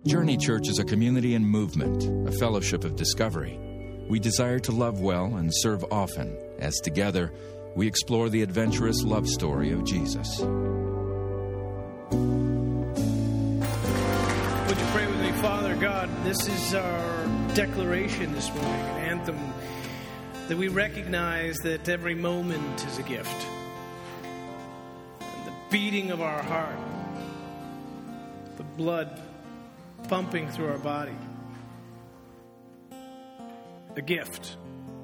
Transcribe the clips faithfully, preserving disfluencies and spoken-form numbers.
Journey Church is a community and movement, a fellowship of discovery. We desire to love well and serve often, as together we explore the adventurous love story of Jesus. Would you pray with me? Father God, this is our declaration this morning, an anthem that we recognize that every moment is a gift. And the beating of our heart, the blood pumping through our body, a gift.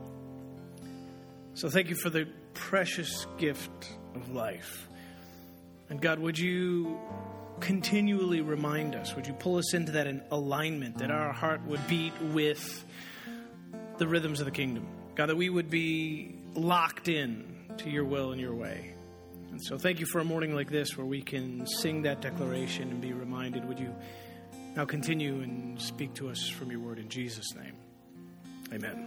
So thank you for the precious gift of life. And God, would you continually remind us, would you pull us into that alignment, that our heart would beat with the rhythms of the kingdom. God, that we would be locked in to your will and your way. And so thank you for a morning like this where we can sing that declaration and be reminded. Would you now continue and speak to us from your word in Jesus' name. Amen.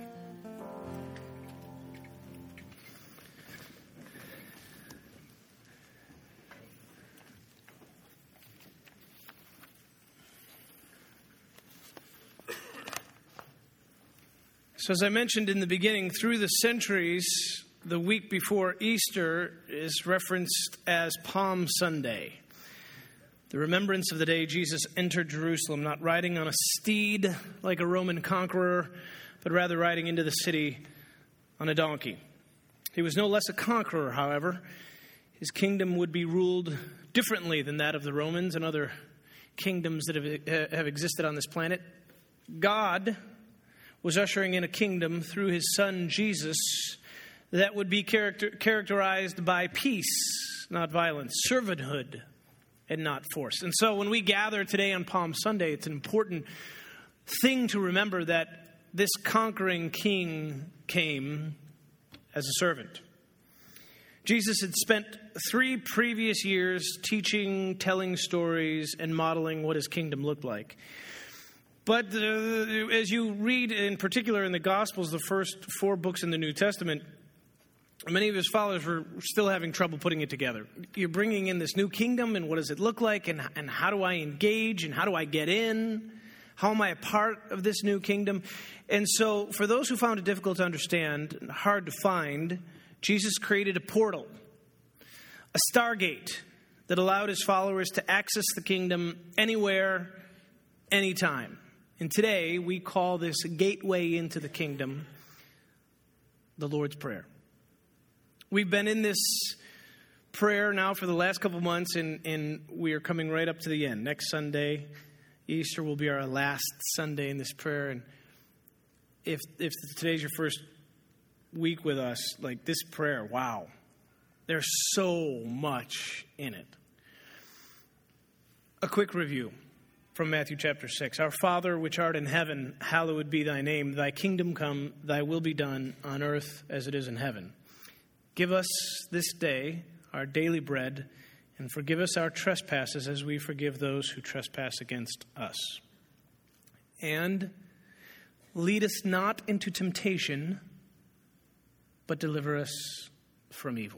So as I mentioned in the beginning, through the centuries, the week before Easter is referenced as Palm Sunday. The remembrance of the day Jesus entered Jerusalem, not riding on a steed like a Roman conqueror, but rather riding into the city on a donkey. He was no less a conqueror, however. His kingdom would be ruled differently than that of the Romans and other kingdoms that have, have existed on this planet. God was ushering in a kingdom through his son Jesus that would be character, characterized by peace, not violence, servanthood, and not force. And so when we gather today on Palm Sunday, it's an important thing to remember that this conquering king came as a servant. Jesus had spent three previous years teaching, telling stories, and modeling what his kingdom looked like. But uh, as you read in particular in the Gospels, the first four books in the New Testament, many of his followers were still having trouble putting it together. You're bringing in this new kingdom, and what does it look like, and, and how do I engage, and how do I get in? How am I a part of this new kingdom? And so for those who found it difficult to understand, and hard to find, Jesus created a portal, a stargate that allowed his followers to access the kingdom anywhere, anytime. And today we call this gateway into the kingdom the Lord's Prayer. We've been in this prayer now for the last couple months, and, and we are coming right up to the end. Next Sunday, Easter, will be our last Sunday in this prayer. And if if today's your first week with us, like this prayer, wow, there's so much in it. A quick review from Matthew chapter six. Our Father, which art in heaven, hallowed be thy name. Thy kingdom come, thy will be done on earth as it is in heaven. Give us this day our daily bread, and forgive us our trespasses as we forgive those who trespass against us. And lead us not into temptation, but deliver us from evil.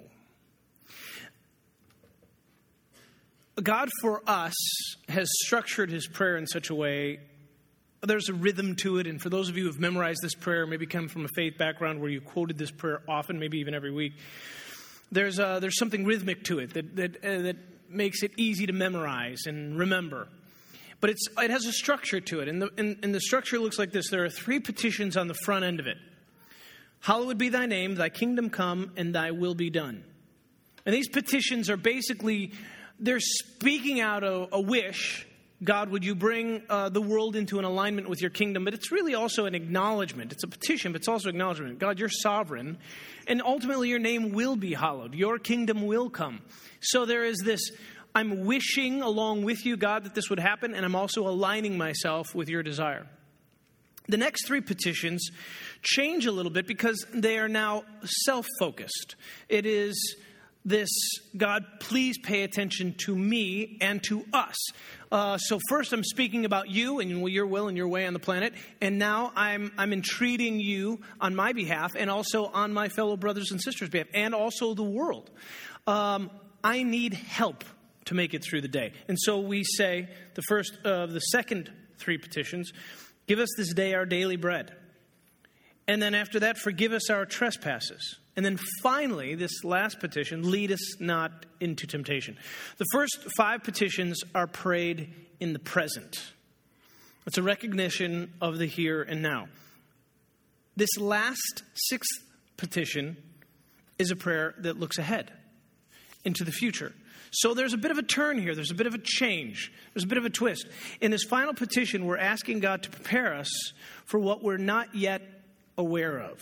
God for us has structured his prayer in such a way, there's a rhythm to it. And for those of you who have memorized this prayer, maybe come from a faith background where you quoted this prayer often, maybe even every week, there's uh, there's something rhythmic to it that that uh, that makes it easy to memorize and remember. But it's it has a structure to it, and the and, and the structure looks like this. There are three petitions on the front end of it. Hallowed be thy name, thy kingdom come, and thy will be done. And these petitions are basically, they're speaking out a, a wish. God, would you bring uh, the world into an alignment with your kingdom? But it's really also an acknowledgement. It's a petition, but it's also acknowledgement. God, you're sovereign, and ultimately your name will be hallowed. Your kingdom will come. So there is this, I'm wishing along with you, God, that this would happen, and I'm also aligning myself with your desire. The next three petitions change a little bit because they are now self-focused. It is this, God, please pay attention to me and to us. Uh, so first I'm speaking about you and your will and your way on the planet. And now I'm I'm entreating you on my behalf and also on my fellow brothers and sisters' behalf and also the world. Um, I need help to make it through the day. And so we say the first, uh, the second three petitions. Give us this day our daily bread. And then after that, forgive us our trespasses. And then finally, this last petition, lead us not into temptation. The first five petitions are prayed in the present. It's a recognition of the here and now. This last sixth petition is a prayer that looks ahead into the future. So there's a bit of a turn here. There's a bit of a change. There's a bit of a twist. In this final petition, we're asking God to prepare us for what we're not yet aware of.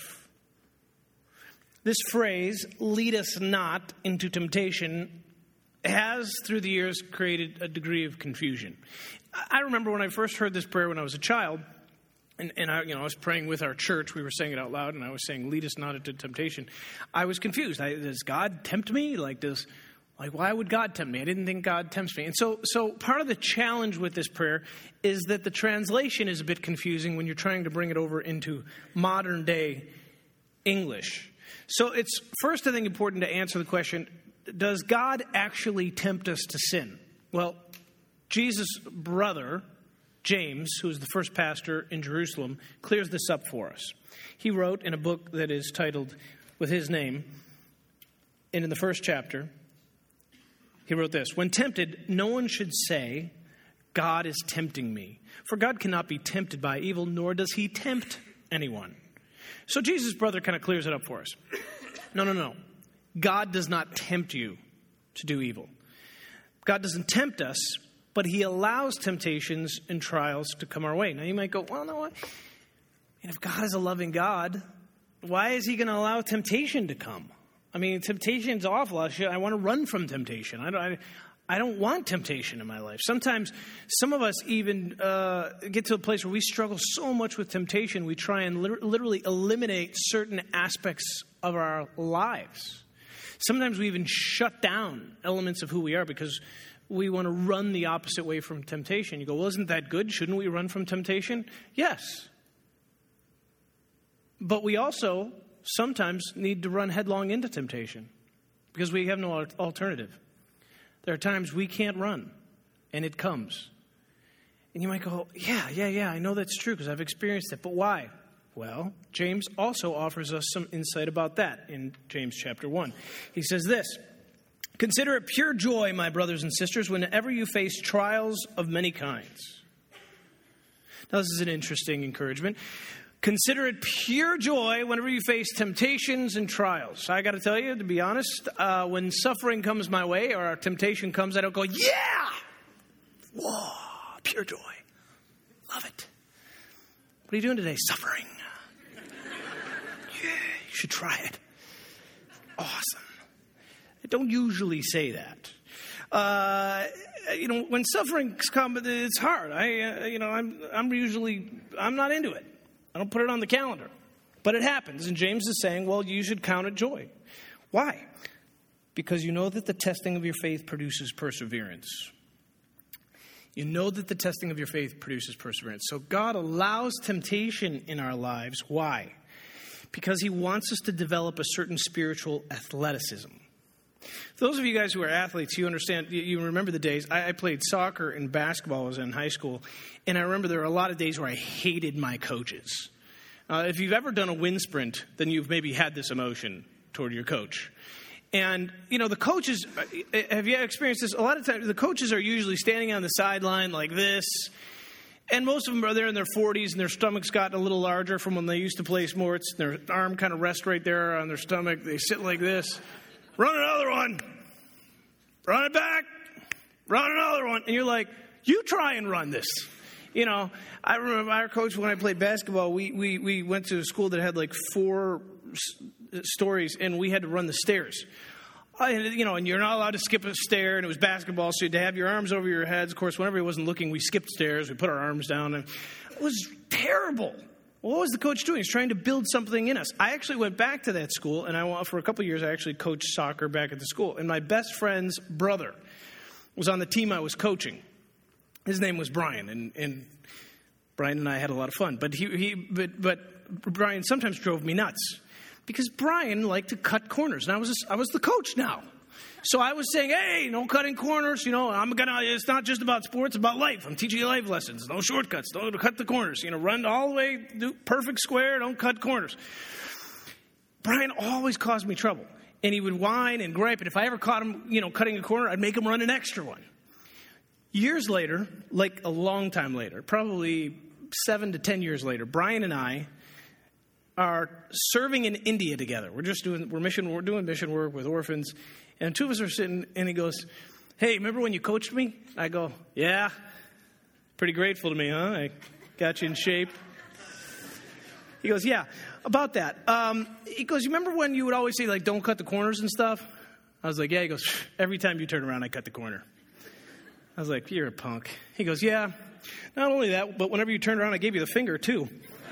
This phrase, lead us not into temptation, has through the years created a degree of confusion. I remember when I first heard this prayer when I was a child, and, and I, you know, I was praying with our church. We were saying it out loud, and I was saying, lead us not into temptation. I was confused. I, does God tempt me? Like, does... Like, why would God tempt me? I didn't think God tempts me. And so so part of the challenge with this prayer is that the translation is a bit confusing when you're trying to bring it over into modern day English. So it's first, I think, important to answer the question, does God actually tempt us to sin? Well, Jesus' brother, James, who was the first pastor in Jerusalem, clears this up for us. He wrote in a book that is titled with his name, and in the first chapter, he wrote this: when tempted, no one should say, God is tempting me. For God cannot be tempted by evil, nor does he tempt anyone. So Jesus' brother kind of clears it up for us. No, no, no. God does not tempt you to do evil. God doesn't tempt us, but he allows temptations and trials to come our way. Now you might go, well, no, what? And if God is a loving God, why is he going to allow temptation to come? I mean, temptation's awful. I want to run from temptation. I don't, I, I don't want temptation in my life. Sometimes some of us even uh, get to a place where we struggle so much with temptation, we try and li- literally eliminate certain aspects of our lives. Sometimes we even shut down elements of who we are because we want to run the opposite way from temptation. You go, well, isn't that good? Shouldn't we run from temptation? Yes. But we also sometimes need to run headlong into temptation because we have no alternative. There are times we can't run, and it comes. And you might go, yeah, yeah, yeah, I know that's true because I've experienced it. But why? Well, James also offers us some insight about that in James chapter one. He says this: consider it pure joy, my brothers and sisters, whenever you face trials of many kinds. Now, this is an interesting encouragement. Consider it pure joy whenever you face temptations and trials. I got to tell you, to be honest, uh, when suffering comes my way or temptation comes, I don't go, yeah! Whoa, pure joy. Love it. What are you doing today? Suffering. Yeah, you should try it. Awesome. I don't usually say that. Uh, you know, when suffering comes, it's hard. I, uh, you know, I'm, I'm usually, I'm not into it. I don't put it on the calendar. But it happens. And James is saying, well, you should count it joy. Why? Because you know that the testing of your faith produces perseverance. You know that the testing of your faith produces perseverance. So God allows temptation in our lives. Why? Because he wants us to develop a certain spiritual athleticism. For those of you guys who are athletes, you understand, you remember the days. I, I played soccer and basketball when I was in high school. And I remember there were a lot of days where I hated my coaches. Uh, if you've ever done a wind sprint, then you've maybe had this emotion toward your coach. And, you know, the coaches, have you experienced this? A lot of times, the coaches are usually standing on the sideline like this. And most of them are there in their forties, and their stomach's gotten a little larger from when they used to play sports. Their arm kind of rests right there on their stomach. They sit like this. Run another one. Run it back. Run another one. And you're like, you try and run this. You know, I remember our coach, when I played basketball, we, we, we went to a school that had like four s- stories, and we had to run the stairs. Uh, and, you know, and you're not allowed to skip a stair, and it was basketball, so you had to have your arms over your heads. Of course, whenever he wasn't looking, we skipped stairs. We put our arms down, and it was terrible. What was the coach doing? He's trying to build something in us. I actually went back to that school, and I for a couple of years, I actually coached soccer back at the school. And my best friend's brother was on the team I was coaching. His name was Brian, and, and Brian and I had a lot of fun. But he, he but but Brian sometimes drove me nuts because Brian liked to cut corners, and I was just, I was the coach now. So I was saying, hey, no cutting corners. You know, I'm gonna. It's not just about sports; it's about life. I'm teaching you life lessons. No shortcuts. Don't cut the corners. You know, run all the way, do perfect square. Don't cut corners. Brian always caused me trouble, and he would whine and gripe. And if I ever caught him, you know, cutting a corner, I'd make him run an extra one. Years later, like a long time later, probably seven to ten years later, Brian and I are serving in India together. We're just doing we're mission we're doing mission work with orphans. And two of us are sitting, and he goes, hey, remember when you coached me? I go, yeah. Pretty grateful to me, huh? I got you in shape. He goes, yeah, about that. Um, he goes, you remember when you would always say, like, don't cut the corners and stuff? I was like, yeah. He goes, every time you turn around, I cut the corner. I was like, you're a punk. He goes, yeah. Not only that, but whenever you turned around, I gave you the finger, too.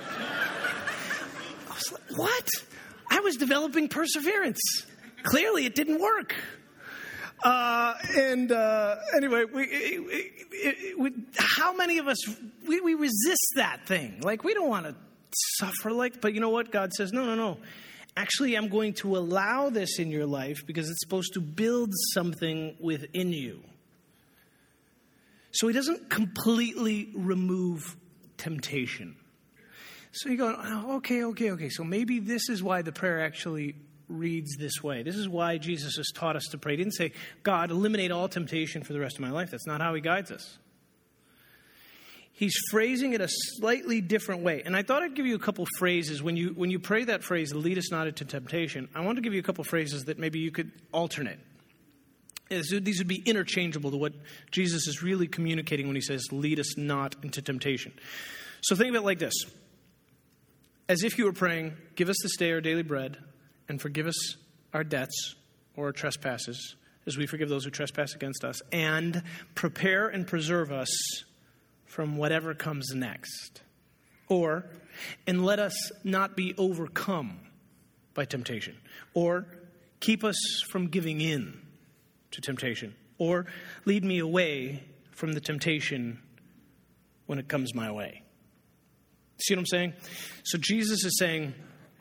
I was like, what? I was developing perseverance. Clearly, it didn't work. Uh, and uh, anyway, we, it, it, we, how many of us, we, we resist that thing? Like, we don't want to suffer like, but you know what? God says, no, no, no. Actually, I'm going to allow this in your life because it's supposed to build something within you. So he doesn't completely remove temptation. So you go, oh, okay, okay, okay. So maybe this is why the prayer actually reads this way. This is why Jesus has taught us to pray. He didn't say, God, eliminate all temptation for the rest of my life. That's not how he guides us. He's phrasing it a slightly different way. And I thought I'd give you a couple phrases. When you when you pray that phrase, lead us not into temptation, I want to give you a couple phrases that maybe you could alternate. These would be interchangeable to what Jesus is really communicating when he says, lead us not into temptation. So think of it like this. As if you were praying, give us this day our daily bread, and forgive us our debts or our trespasses, as we forgive those who trespass against us, and prepare and preserve us from whatever comes next. Or, and let us not be overcome by temptation. Or, keep us from giving in to temptation. Or, lead me away from the temptation when it comes my way. See what I'm saying? So Jesus is saying,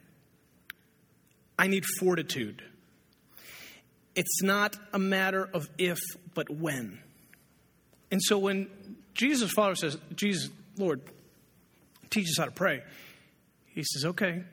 I need fortitude. It's not a matter of if, but when. And so when Jesus' follower says, Jesus, Lord, teach us how to pray, he says, okay.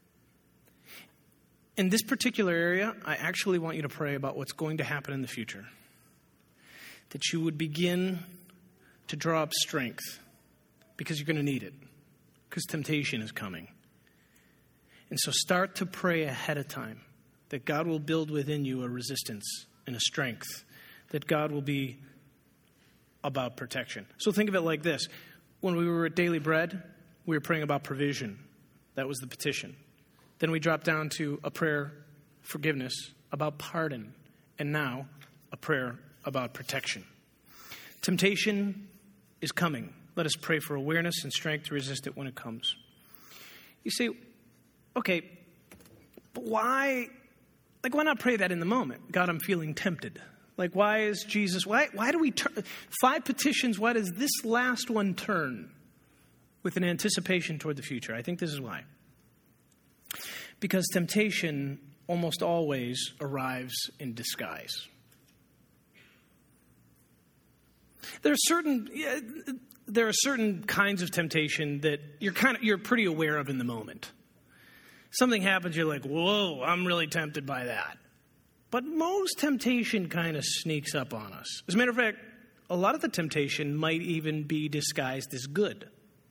In this particular area, I actually want you to pray about what's going to happen in the future. That you would begin to draw up strength, because you're going to need it, because temptation is coming. And so start to pray ahead of time that God will build within you a resistance and a strength, that God will be about protection. So think of it like this. When we were at Daily Bread, we were praying about provision. That was the petition. Then we dropped down to a prayer, forgiveness, about pardon. And now a prayer about protection. Temptation is coming. Let us pray for awareness and strength to resist it when it comes. You say, okay, but why, like, why not pray that in the moment? God, I'm feeling tempted. Like, why is Jesus, why, why do we turn, five petitions, why does this last one turn with an anticipation toward the future? I think this is why. Because temptation almost always arrives in disguise. There are certain, yeah, there are certain kinds of temptation that you're kind of, you're pretty aware of in the moment. Something happens, you're like, whoa, I'm really tempted by that. But most temptation kind of sneaks up on us. As a matter of fact, a lot of the temptation might even be disguised as good.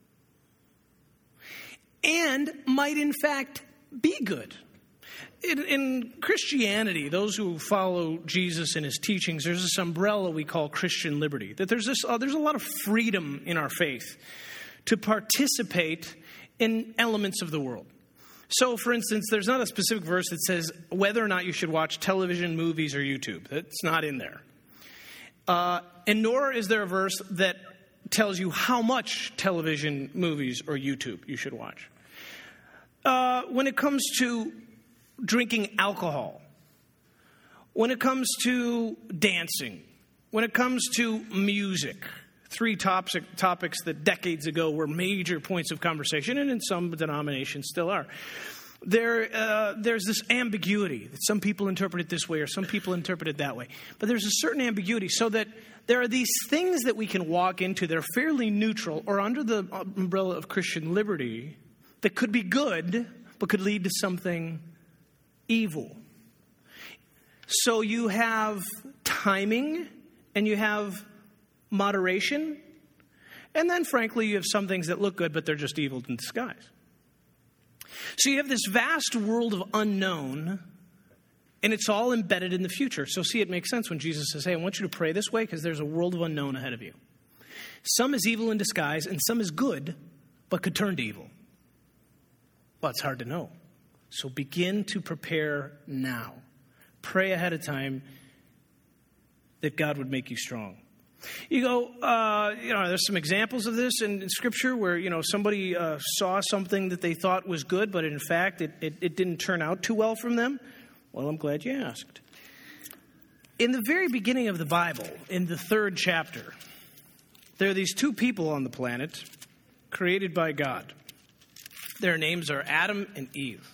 And might, in fact, be good. In, in Christianity, those who follow Jesus and his teachings, there's this umbrella we call Christian liberty. That there's this, uh, there's a lot of freedom in our faith to participate in elements of the world. So, for instance, there's not a specific verse that says whether or not you should watch television, movies, or YouTube. That's not in there. Uh, and nor is there a verse that tells you how much television, movies, or YouTube you should watch. Uh, when it comes to drinking alcohol, when it comes to dancing, when it comes to music, three topic, topics that decades ago were major points of conversation and in some denominations still are. There, uh, there's this ambiguity that some people interpret it this way or some people interpret it that way. But there's a certain ambiguity so that there are these things that we can walk into that are fairly neutral or under the umbrella of Christian liberty that could be good but could lead to something evil. So you have timing and you have moderation. And then, frankly, you have some things that look good, but they're just evil in disguise. So you have this vast world of unknown, and it's all embedded in the future. So see, it makes sense when Jesus says, hey, I want you to pray this way because there's a world of unknown ahead of you. Some is evil in disguise, and some is good, but could turn to evil. Well, it's hard to know. So begin to prepare now. Pray ahead of time that God would make you strong. You go, uh, you know, there's some examples of this in, in Scripture where, you know, somebody uh, saw something that they thought was good, but in fact it, it, it didn't turn out too well from them. Well, I'm glad you asked. In the very beginning of the Bible, in the third chapter, there are these two people on the planet created by God. Their names are Adam and Eve.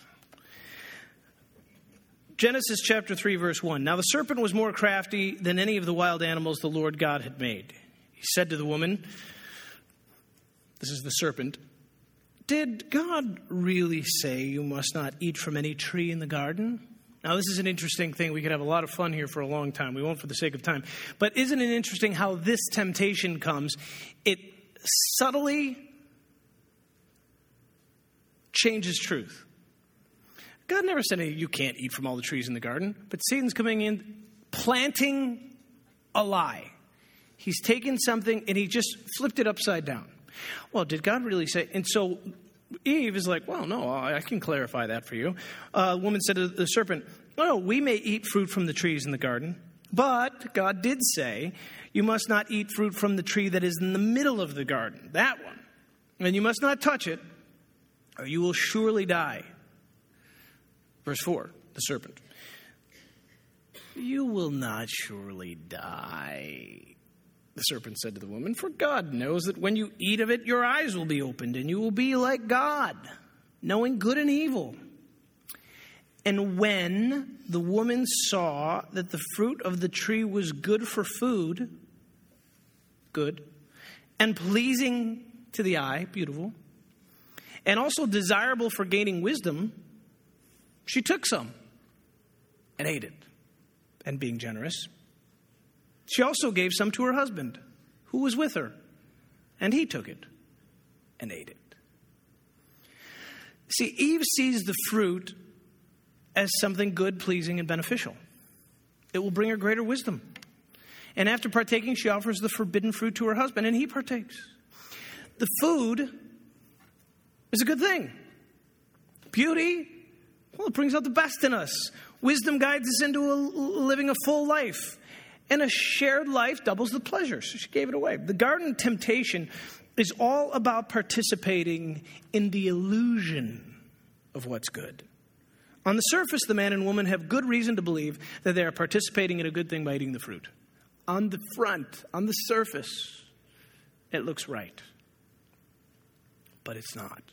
Genesis chapter three, verse one. Now the serpent was more crafty than any of the wild animals the Lord God had made. He said to the woman, this is the serpent, did God really say you must not eat from any tree in the garden? Now this is an interesting thing. We could have a lot of fun here for a long time. We won't for the sake of time. But isn't it interesting how this temptation comes? It subtly changes truth. God never said, hey, you can't eat from all the trees in the garden. But Satan's coming in, planting a lie. He's taken something and he just flipped it upside down. Well, did God really say? And so Eve is like, well, no, I can clarify that for you. Uh, the woman said to the serpent, oh, we may eat fruit from the trees in the garden. But God did say, you must not eat fruit from the tree that is in the middle of the garden. That one. And you must not touch it, or you will surely die. Verse four, the serpent. You will not surely die, the serpent said to the woman, for God knows that when you eat of it, your eyes will be opened, and you will be like God, knowing good and evil. And when the woman saw that the fruit of the tree was good for food, good, and pleasing to the eye, beautiful, and also desirable for gaining wisdom, she took some and ate it. And being generous, she also gave some to her husband, who was with her, and he took it and ate it. See, Eve sees the fruit as something good, pleasing, and beneficial. It will bring her greater wisdom. And after partaking, she offers the forbidden fruit to her husband, and he partakes. The food is a good thing. Beauty, well, it brings out the best in us. Wisdom guides us into a, living a full life. And a shared life doubles the pleasure. So she gave it away. The garden temptation is all about participating in the illusion of what's good. On the surface, the man and woman have good reason to believe that they are participating in a good thing by eating the fruit. On the front, on the surface, it looks right. But it's not.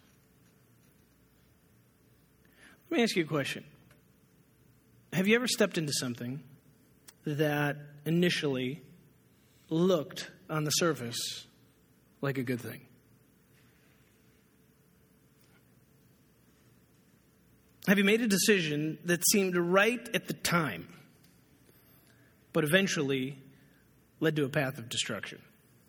Let me ask you a question. Have you ever stepped into something that initially looked on the surface like a good thing? Have you made a decision that seemed right at the time, but eventually led to a path of destruction?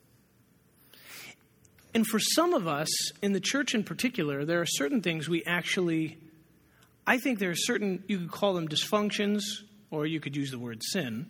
And for some of us, in the church in particular, there are certain things we actually, I think there are certain, you could call them dysfunctions, or you could use the word sin,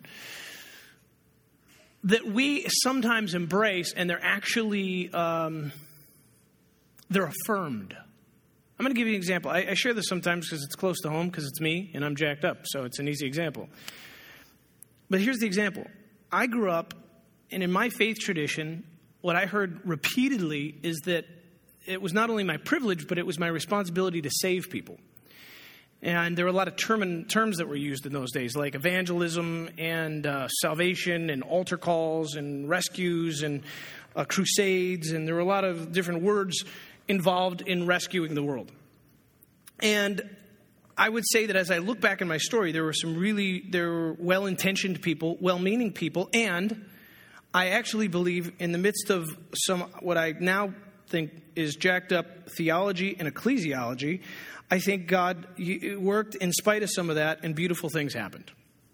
that we sometimes embrace, and they're actually, um, they're affirmed. I'm going to give you an example. I, I share this sometimes because it's close to home, because it's me, and I'm jacked up, so it's an easy example. But here's the example. I grew up, and in my faith tradition, what I heard repeatedly is that it was not only my privilege, but it was my responsibility to save people. And there were a lot of term, terms that were used in those days, like evangelism and uh, salvation and altar calls and rescues and uh, crusades. And there were a lot of different words involved in rescuing the world. And I would say that as I look back in my story, there were some really, there were well-intentioned people, well-meaning people, and I actually believe in the midst of some, what I now think is jacked up theology and ecclesiology, I think God worked in spite of some of that, and beautiful things happened.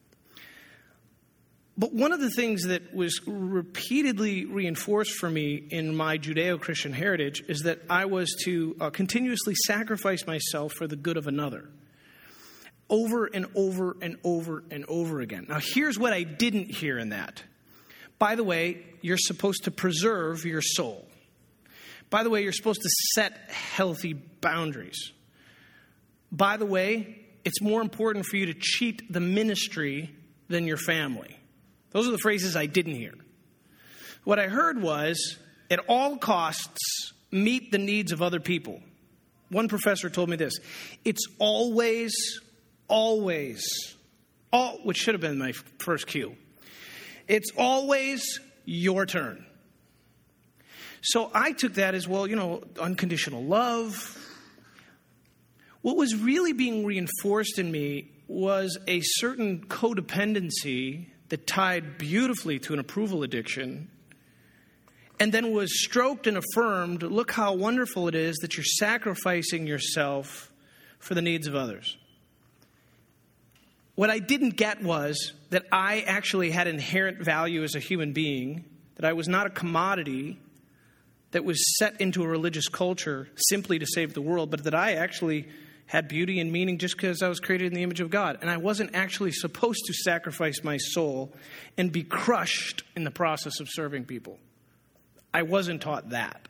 But one of the things that was repeatedly reinforced for me in my Judeo-Christian heritage is that I was to uh, continuously sacrifice myself for the good of another. Over and over and over and over again. Now, here's what I didn't hear in that. By the way, you're supposed to preserve your soul. By the way, you're supposed to set healthy boundaries. By the way, it's more important for you to cheat the ministry than your family. Those are the phrases I didn't hear. What I heard was, at all costs, meet the needs of other people. One professor told me this: it's always, always, all, which should have been my first cue. It's always your turn. So I took that as, well, you know, unconditional love. What was really being reinforced in me was a certain codependency that tied beautifully to an approval addiction, and then was stroked and affirmed. Look how wonderful it is that you're sacrificing yourself for the needs of others. What I didn't get was that I actually had inherent value as a human being, that I was not a commodity that was set into a religious culture simply to save the world, but that I actually had beauty and meaning just because I was created in the image of God. And I wasn't actually supposed to sacrifice my soul and be crushed in the process of serving people. I wasn't taught that.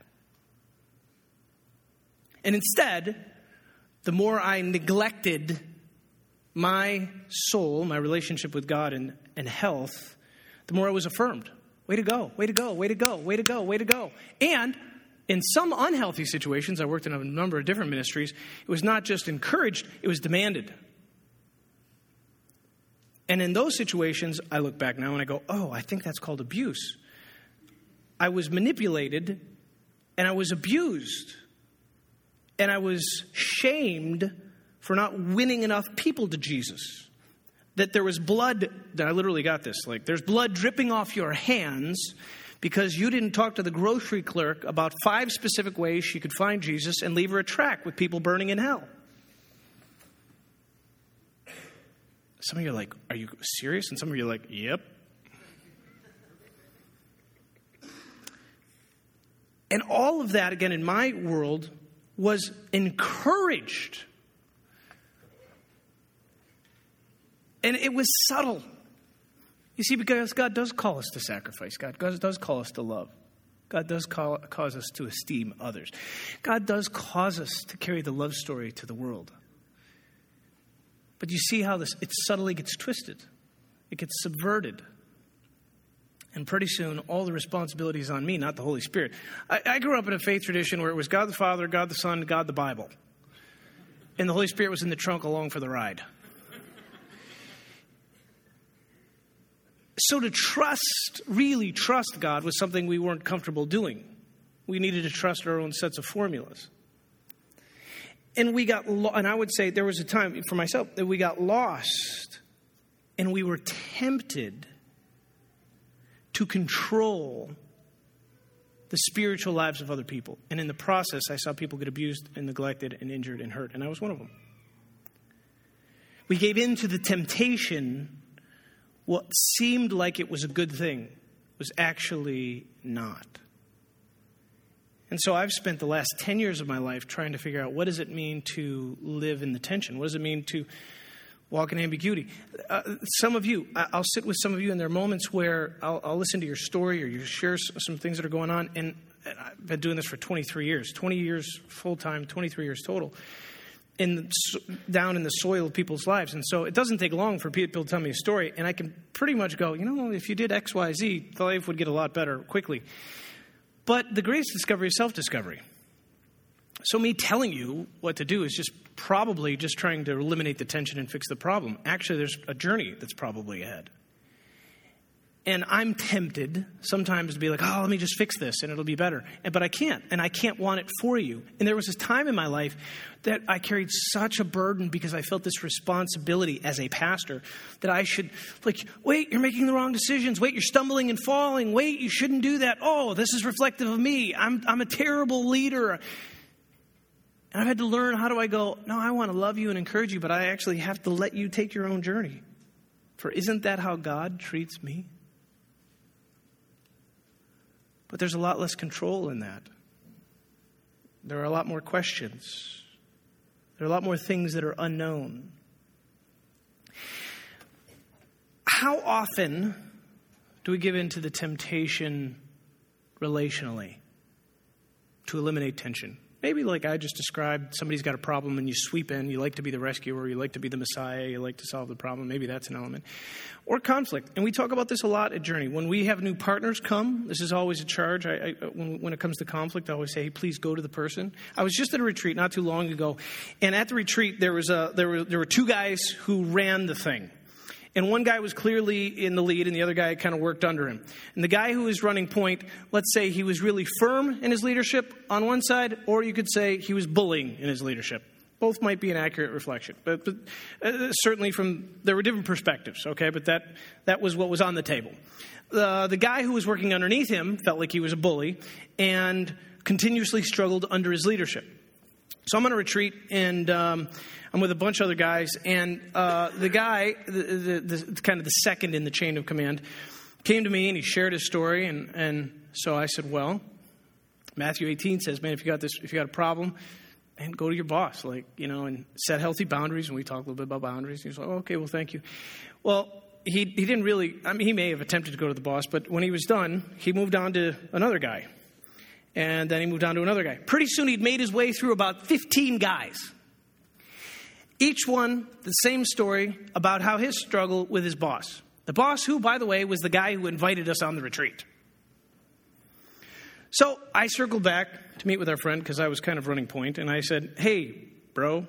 And instead, the more I neglected my soul, my relationship with God and, and health, the more I was affirmed. Way to go, way to go, way to go, way to go, way to go. And in some unhealthy situations, I worked in a number of different ministries, it was not just encouraged, it was demanded. And in those situations, I look back now and I go, oh, I think that's called abuse. I was manipulated and I was abused. And I was shamed for not winning enough people to Jesus. That there was blood, I literally got this, like there's blood dripping off your hands because you didn't talk to the grocery clerk about five specific ways she could find Jesus and leave her a tract with people burning in hell. Some of you are like, are you serious? And some of you are like, yep. And all of that, again, in my world, was encouraged. And it was subtle. You see, because God does call us to sacrifice. God does call us to love. God does call, cause us to esteem others. God does cause us to carry the love story to the world. But you see how this it subtly gets twisted. It gets subverted. And pretty soon, all the responsibility is on me, not the Holy Spirit. I, I grew up in a faith tradition where it was God the Father, God the Son, God the Bible. And the Holy Spirit was in the trunk along for the ride. So to trust, really trust God was something we weren't comfortable doing. We needed to trust our own sets of formulas. And we got, lo- and I would say there was a time for myself that we got lost and we were tempted to control the spiritual lives of other people. And in the process, I saw people get abused and neglected and injured and hurt. And I was one of them. We gave in to the temptation. What seemed like it was a good thing was actually not. And so I've spent the last ten years of my life trying to figure out, what does it mean to live in the tension? What does it mean to walk in ambiguity? Uh, some of you, I'll sit with some of you, and there are moments where I'll, I'll listen to your story or you share some things that are going on. And I've been doing this for twenty-three years, twenty years full-time, twenty-three years total. In down in the soil of people's lives. And so it doesn't take long for people to tell me a story, and I can pretty much go, you know, if you did X, Y, Z, life would get a lot better quickly. But the greatest discovery is self-discovery. So me telling you what to do is just probably just trying to eliminate the tension and fix the problem. Actually, there's a journey that's probably ahead. And I'm tempted sometimes to be like, oh, let me just fix this and it'll be better. And, but I can't, and I can't want it for you. And there was this time in my life that I carried such a burden because I felt this responsibility as a pastor that I should, like, wait, you're making the wrong decisions. Wait, you're stumbling and falling. Wait, you shouldn't do that. Oh, this is reflective of me. I'm, I'm a terrible leader. And I've had to learn, how do I go, no, I want to love you and encourage you, but I actually have to let you take your own journey. For isn't that how God treats me? But there's a lot less control in that. There are a lot more questions. There are a lot more things that are unknown. How often do we give in to the temptation relationally to eliminate tension? Maybe like I just described, somebody's got a problem and you sweep in. You like to be the rescuer. You like to be the Messiah. You like to solve the problem. Maybe that's an element. Or conflict. And we talk about this a lot at Journey. When we have new partners come, this is always a charge. I, I, when, when it comes to conflict, I always say, hey, please go to the person. I was just at a retreat not too long ago. And at the retreat, there was a, there were, there were two guys who ran the thing. And one guy was clearly in the lead, and the other guy kind of worked under him. And the guy who was running point, let's say he was really firm in his leadership on one side, or you could say he was bullying in his leadership. Both might be an accurate reflection. But, but uh, certainly from, there were different perspectives, okay? But that, that was what was on the table. Uh, the guy who was working underneath him felt like he was a bully and continuously struggled under his leadership. So I'm on a retreat, and um, I'm with a bunch of other guys, and uh, the guy, the, the, the kind of the second in the chain of command, came to me, and he shared his story, and, and so I said, well, Matthew eighteen says, man, if you got this, if you got a problem, man, go to your boss, like, you know, and set healthy boundaries, and we talked a little bit about boundaries. He was like, oh, okay, well, thank you. Well, he he didn't really, I mean, he may have attempted to go to the boss, but when he was done, he moved on to another guy. And then he moved on to another guy. Pretty soon he'd made his way through about fifteen guys. Each one the same story about how his struggle with his boss. The boss who, by the way, was the guy who invited us on the retreat. So I circled back to meet with our friend because I was kind of running point. And I said, hey, bro,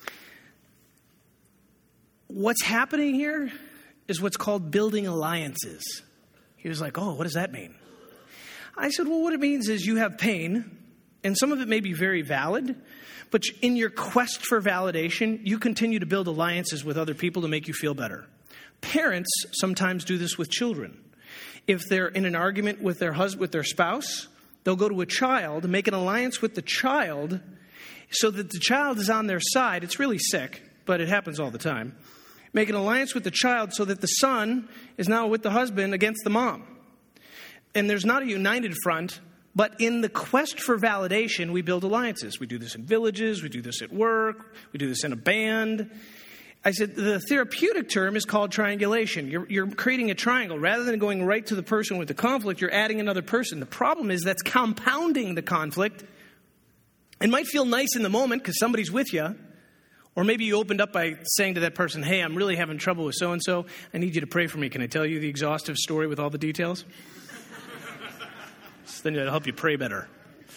what's happening here is what's called building alliances. He was like, oh, what does that mean? I said, well, what it means is you have pain, and some of it may be very valid, but in your quest for validation, you continue to build alliances with other people to make you feel better. Parents sometimes do this with children. If they're in an argument with their husband, with their spouse, they'll go to a child, make an alliance with the child so that the child is on their side. It's really sick, but it happens all the time. Make an alliance with the child so that the son is now with the husband against the mom. And there's not a united front, but in the quest for validation, we build alliances. We do this in villages, we do this at work, we do this in a band. I said the therapeutic term is called triangulation. You're, you're creating a triangle. Rather than going right to the person with the conflict, you're adding another person. The problem is that's compounding the conflict. It might feel nice in the moment because somebody's with you. Or maybe you opened up by saying to that person, hey, I'm really having trouble with so-and-so. I need you to pray for me. Can I tell you the exhaustive story with all the details? Then it'll help you pray better.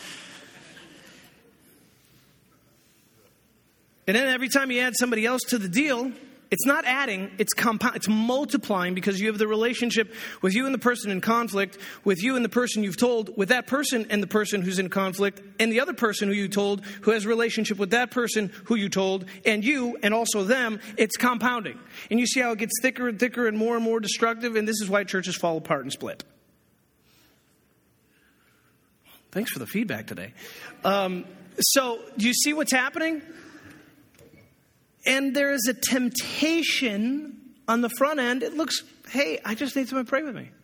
And then every time you add somebody else to the deal, it's not adding, it's compound, it's multiplying because you have the relationship with you and the person in conflict, with you and the person you've told, with that person and the person who's in conflict, and the other person who you told who has a relationship with that person who you told, and you and also them. It's compounding. And you see how it gets thicker and thicker and more and more destructive, and this is why churches fall apart and split. Thanks for the feedback today. Um, so, do you see what's happening? And there is a temptation on the front end. It looks, hey, I just need someone to pray with me.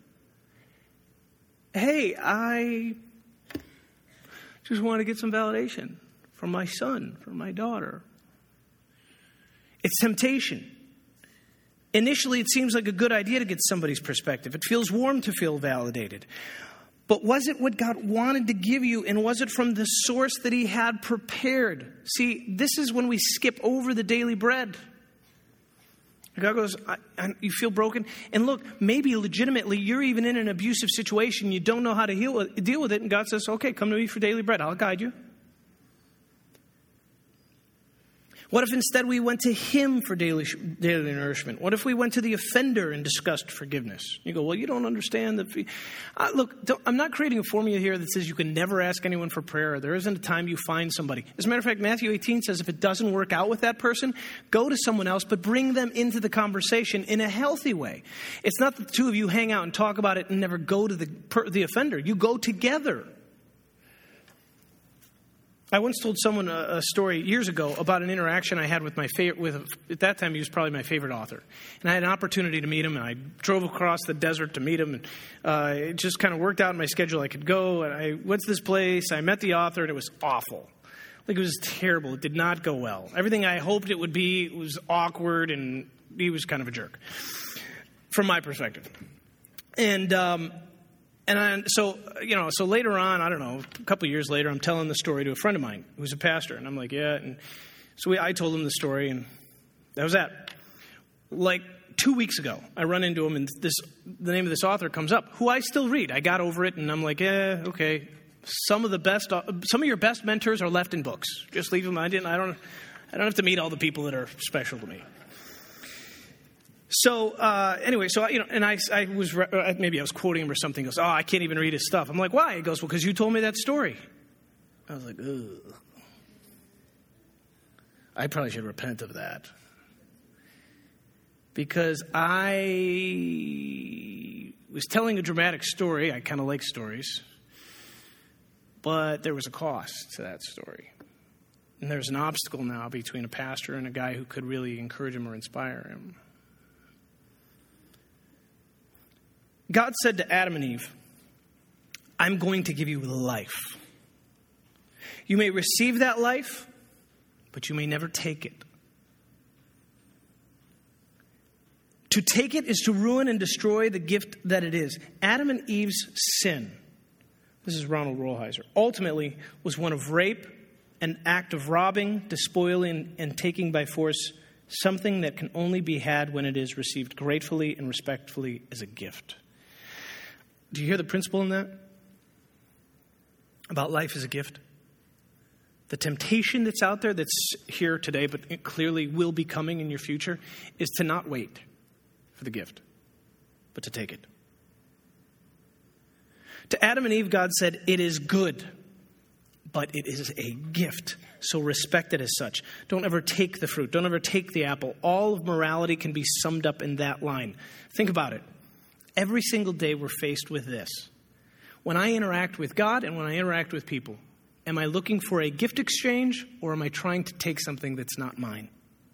Hey, I just want to get some validation from my son, from my daughter. It's temptation. Initially, it seems like a good idea to get somebody's perspective. It feels warm to feel validated. But was it what God wanted to give you, and was it from the source that he had prepared? See, this is when we skip over the daily bread. God goes, I, I, you feel broken? And look, maybe legitimately you're even in an abusive situation. You don't know how to heal, deal with it. And God says, okay, come to me for daily bread. I'll guide you. What if instead we went to him for daily daily nourishment? What if we went to the offender and discussed forgiveness? You go, well, you don't understand that. Uh, look, don't, I'm not creating a formula here that says you can never ask anyone for prayer. There isn't a time you find somebody. As a matter of fact, Matthew eighteen says if it doesn't work out with that person, go to someone else, but bring them into the conversation in a healthy way. It's not that the two of you hang out and talk about it and never go to the per, the offender. You go together. I once told someone a, a story years ago about an interaction I had with my favorite, with at that time he was probably my favorite author. And I had an opportunity to meet him, and I drove across the desert to meet him. And uh, it just kind of worked out in my schedule. I could go, and I went to this place. I met the author, and it was awful. Like, it was terrible. It did not go well. Everything I hoped it would be was awkward, and he was kind of a jerk, from my perspective. And um And I, so, you know, so later on, I don't know, a couple of years later, I'm telling the story to a friend of mine who's a pastor. And I'm like, yeah. And so we, I told him the story, and that was that. Like two weeks ago, I run into him, and this the name of this author comes up, who I still read. I got over it, and I'm like, yeah, okay. Some of the best, some of your best mentors are left in books. Just leave them. I didn't. I don't. I don't have to meet all the people that are special to me. So uh, anyway, so you know, and I, I was maybe I was quoting him or something. He goes, "Oh, I can't even read his stuff." I'm like, "Why?" He goes, "Well, because you told me that story." I was like, "Ugh." I probably should repent of that, because I was telling a dramatic story. I kind of like stories, but there was a cost to that story, and there's an obstacle now between a pastor and a guy who could really encourage him or inspire him. God said to Adam and Eve, I'm going to give you life. You may receive that life, but you may never take it. To take it is to ruin and destroy the gift that it is. Adam and Eve's sin, this is Ronald Rolheiser, ultimately was one of rape, an act of robbing, despoiling, and taking by force something that can only be had when it is received gratefully and respectfully as a gift. Do you hear the principle in that? About life as a gift? The temptation that's out there, that's here today, but it clearly will be coming in your future, is to not wait for the gift, but to take it. To Adam and Eve, God said, it is good, but it is a gift. So respect it as such. Don't ever take the fruit. Don't ever take the apple. All of morality can be summed up in that line. Think about it. Every single day we're faced with this. When I interact with God and when I interact with people, am I looking for a gift exchange, or am I trying to take something that's not mine?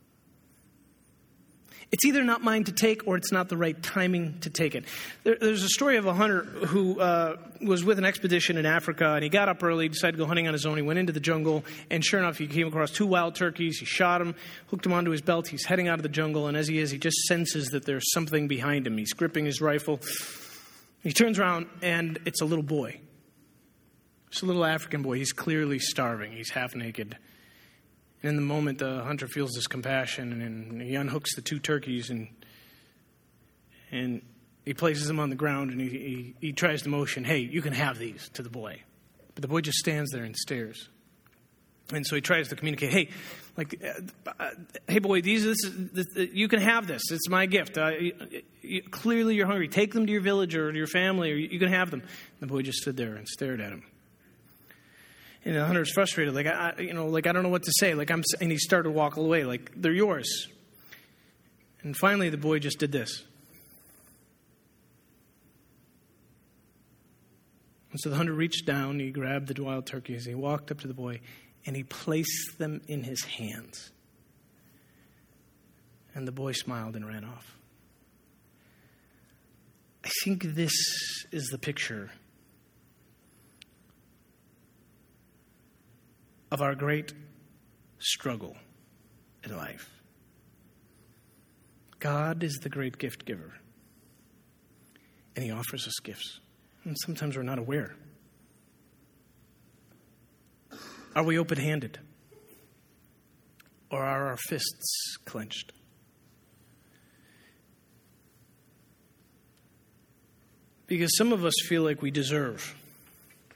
It's either not mine to take, or it's not the right timing to take it. There, there's a story of a hunter who uh, was with an expedition in Africa, and he got up early, decided to go hunting on his own. He went into the jungle, and sure enough, he came across two wild turkeys. He shot them, hooked them onto his belt. He's heading out of the jungle, and as he is, he just senses that there's something behind him. He's gripping his rifle. He turns around, and it's a little boy. It's a little African boy. He's clearly starving. He's half naked. And in the moment, the hunter feels this compassion, and he unhooks the two turkeys, and and he places them on the ground, and he, he, he tries to motion, hey, you can have these, to the boy. But the boy just stands there and stares. And so he tries to communicate, hey, like, uh, uh, hey, boy, these, this, this, uh, you can have this. It's my gift. Uh, you, you, clearly you're hungry. Take them to your village or to your family, or you, you can have them. And the boy just stood there and stared at him. And the hunter's frustrated, like, I, you know, like, I don't know what to say. Like, I'm, and he started to walk away, like, they're yours. And finally, the boy just did this. And so the hunter reached down, he grabbed the wild turkeys, he walked up to the boy, and he placed them in his hands. And the boy smiled and ran off. I think this is the picture of our great struggle in life. God is the great gift giver, and he offers us gifts. And sometimes we're not aware. Are we open-handed? Or are our fists clenched? Because some of us feel like we deserve.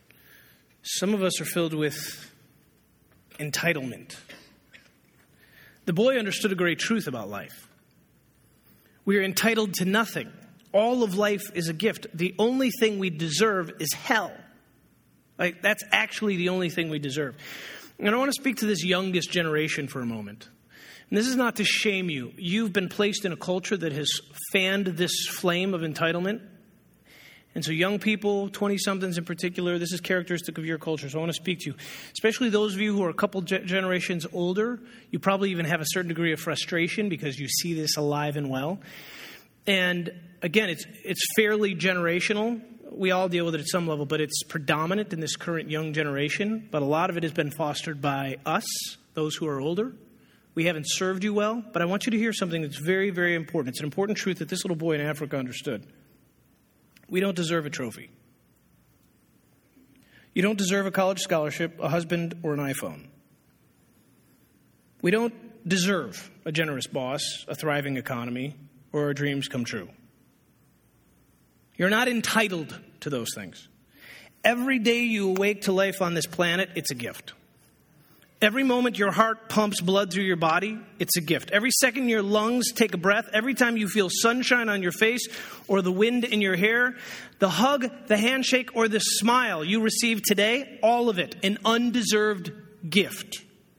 Some of us are filled with entitlement. The boy understood a great truth about life. We are entitled to nothing. All of life is a gift. The only thing we deserve is hell. Like, that's actually the only thing we deserve. And I want to speak to this youngest generation for a moment. And this is not to shame you. You've been placed in a culture that has fanned this flame of entitlement. And so young people, twenty-somethings in particular, this is characteristic of your culture. So I want to speak to you. Especially those of you who are a couple ge- generations older. You probably even have a certain degree of frustration because you see this alive and well. And again, it's it's fairly generational. We all deal with it at some level, but it's predominant in this current young generation. But a lot of it has been fostered by us, those who are older. We haven't served you well, but I want you to hear something that's very, very important. It's an important truth that this little boy in Africa understood. We don't deserve a trophy. You don't deserve a college scholarship, a husband, or an iPhone. We don't deserve a generous boss, a thriving economy, or our dreams come true. You're not entitled to those things. Every day you awake to life on this planet, it's a gift. Every moment your heart pumps blood through your body, it's a gift. Every second your lungs take a breath, every time you feel sunshine on your face or the wind in your hair, the hug, the handshake, or the smile you receive today, all of it, an undeserved gift.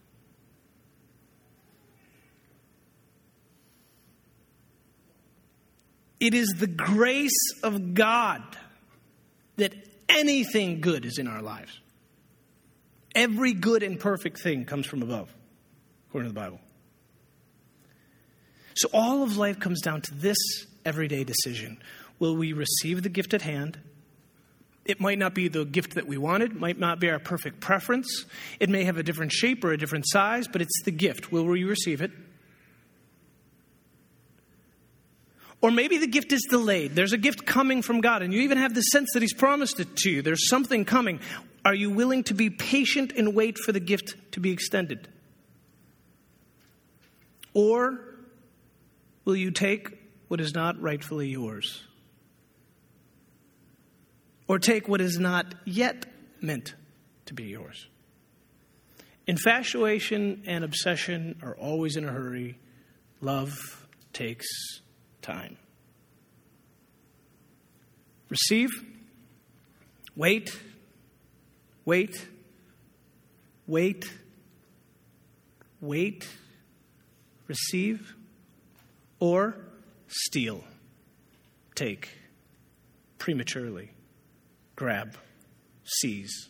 It is the grace of God that anything good is in our lives. Every good and perfect thing comes from above, according to the Bible. So all of life comes down to this everyday decision. Will we receive the gift at hand? It might not be the gift that we wanted, might not be our perfect preference. It may have a different shape or a different size, but it's the gift. Will we receive it? Or maybe the gift is delayed. There's a gift coming from God, and you even have the sense that He's promised it to you. There's something coming. Are you willing to be patient and wait for the gift to be extended? Or will you take what is not rightfully yours? Or take what is not yet meant to be yours? Infatuation and obsession are always in a hurry. Love takes time. Receive. Wait. Wait. Wait. Wait. Receive. Or steal. Take. Prematurely. Grab. Seize.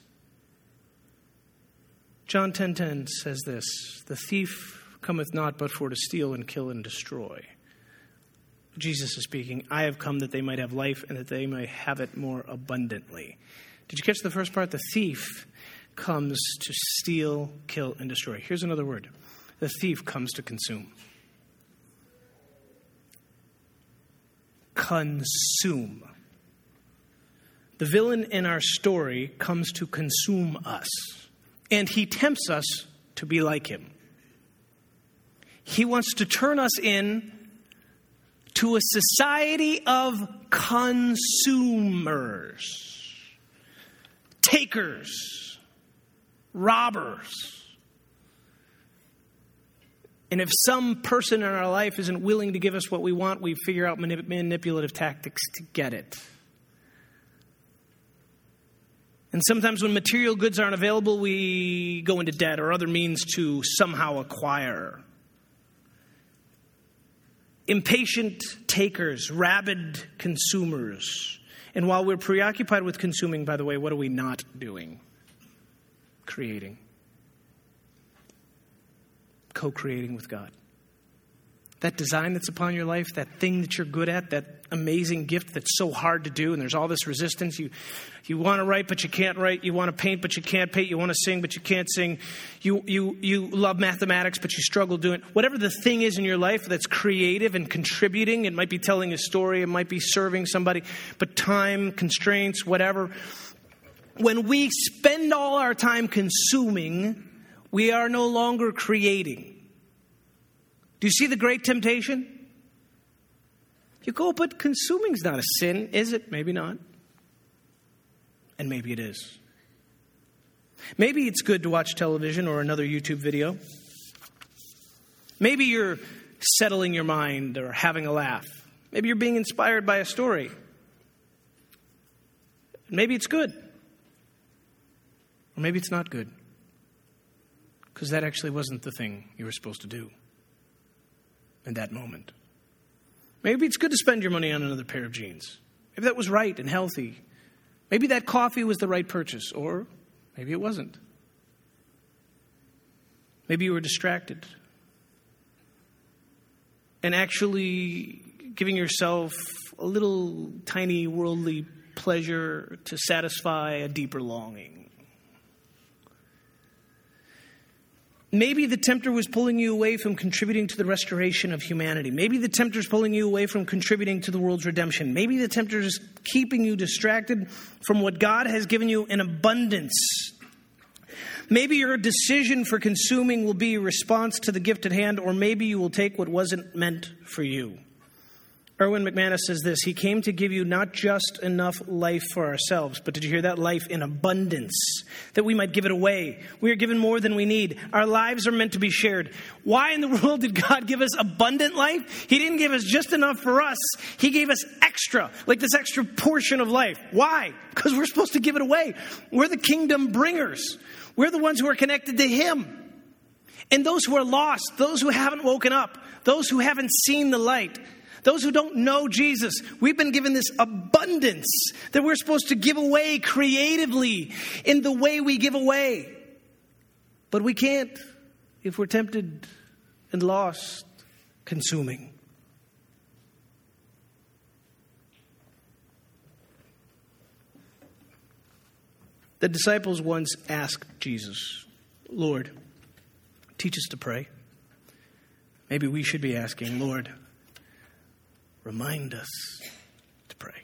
John ten ten says this: the thief cometh not but for to steal and kill and destroy. Jesus is speaking, I have come that they might have life and that they might have it more abundantly. Did you catch the first part? The thief comes to steal, kill, and destroy. Here's another word. The thief comes to consume. Consume. The villain in our story comes to consume us, and he tempts us to be like him. He wants to turn us in to a society of consumers, takers, robbers. And if some person in our life isn't willing to give us what we want, we figure out manip- manipulative tactics to get it. And sometimes when material goods aren't available, we go into debt or other means to somehow acquire. Impatient takers, rabid consumers. And while we're preoccupied with consuming, by the way, what are we not doing? Creating. Co-creating with God. That design that's upon your life, that thing that you're good at, that amazing gift that's so hard to do, and there's all this resistance. You you want to write, but you can't write. You want to paint, but you can't paint. You want to sing, but you can't sing. You you you love mathematics, but you struggle doing it. Whatever the thing is in your life that's creative and contributing, it might be telling a story, it might be serving somebody, but time, constraints, whatever. When we spend all our time consuming, we are no longer creating. Do you see the great temptation? You go, but consuming's not a sin, is it? Maybe not. And maybe it is. Maybe it's good to watch television or another YouTube video. Maybe you're settling your mind or having a laugh. Maybe you're being inspired by a story. Maybe it's good. Or maybe it's not good. Because that actually wasn't the thing you were supposed to do in that moment. Maybe it's good to spend your money on another pair of jeans. Maybe that was right and healthy. Maybe that coffee was the right purchase. Or maybe it wasn't. Maybe you were distracted. And actually giving yourself a little tiny worldly pleasure to satisfy a deeper longing. Maybe the tempter was pulling you away from contributing to the restoration of humanity. Maybe the tempter is pulling you away from contributing to the world's redemption. Maybe the tempter is keeping you distracted from what God has given you in abundance. Maybe your decision for consuming will be a response to the gift at hand, or maybe you will take what wasn't meant for you. Erwin McManus says this: he came to give you not just enough life for ourselves, but did you hear that? Life in abundance, that we might give it away. We are given more than we need. Our lives are meant to be shared. Why in the world did God give us abundant life? He didn't give us just enough for us. He gave us extra, like this extra portion of life. Why? Because we're supposed to give it away. We're the kingdom bringers. We're the ones who are connected to Him. And those who are lost, those who haven't woken up, those who haven't seen the light, those who don't know Jesus, we've been given this abundance that we're supposed to give away creatively in the way we give away. But we can't if we're tempted and lost consuming. The disciples once asked Jesus, Lord, teach us to pray. Maybe we should be asking, Lord, remind us to pray.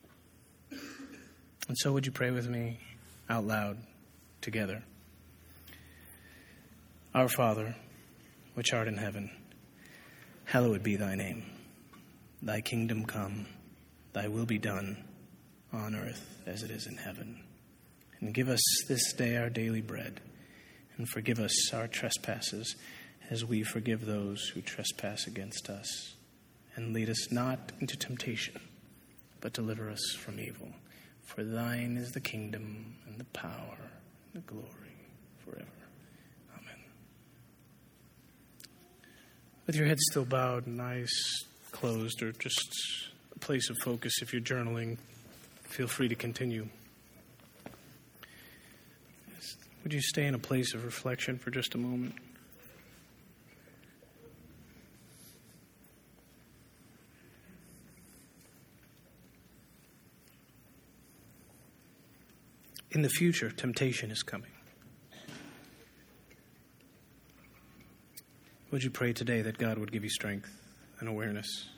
And so would you pray with me out loud together? Our Father, which art in heaven, hallowed be thy name. Thy kingdom come, thy will be done on earth as it is in heaven. And give us this day our daily bread, and forgive us our trespasses as we forgive those who trespass against us. And lead us not into temptation, but deliver us from evil. For thine is the kingdom and the power and the glory forever. Amen. With your head still bowed and eyes closed, or just a place of focus if you're journaling, feel free to continue. Would you stay in a place of reflection for just a moment? In the future, temptation is coming. Would you pray today that God would give you strength and awareness?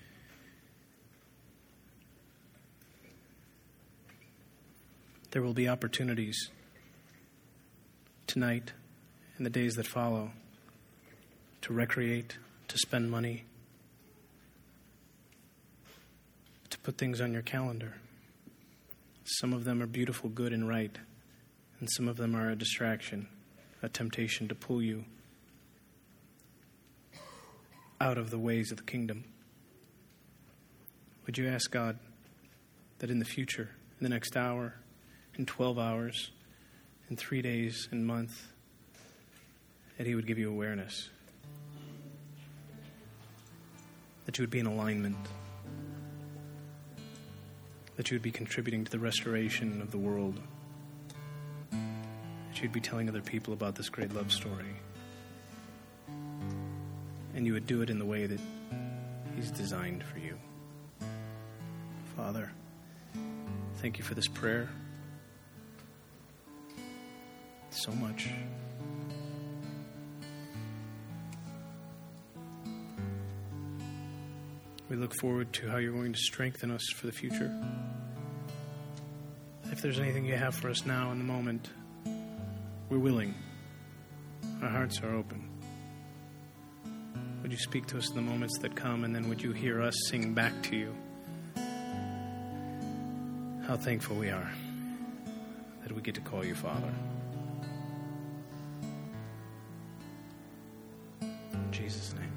There will be opportunities tonight and the days that follow to recreate, to spend money, to put things on your calendar. Some of them are beautiful, good, and right, and some of them are a distraction, a temptation to pull you out of the ways of the kingdom. Would you ask God that in the future, in the next hour, in twelve hours, in three days, in a month, that He would give you awareness, that you would be in alignment, that you would be contributing to the restoration of the world, that you'd be telling other people about this great love story, and you would do it in the way that He's designed for you. Father, thank you for this prayer so much. We look forward to how you're going to strengthen us for the future. If there's anything you have for us now in the moment, we're willing. Our hearts are open. Would you speak to us in the moments that come, and then would you hear us sing back to you how thankful we are that we get to call you Father. In Jesus' Jesus' name.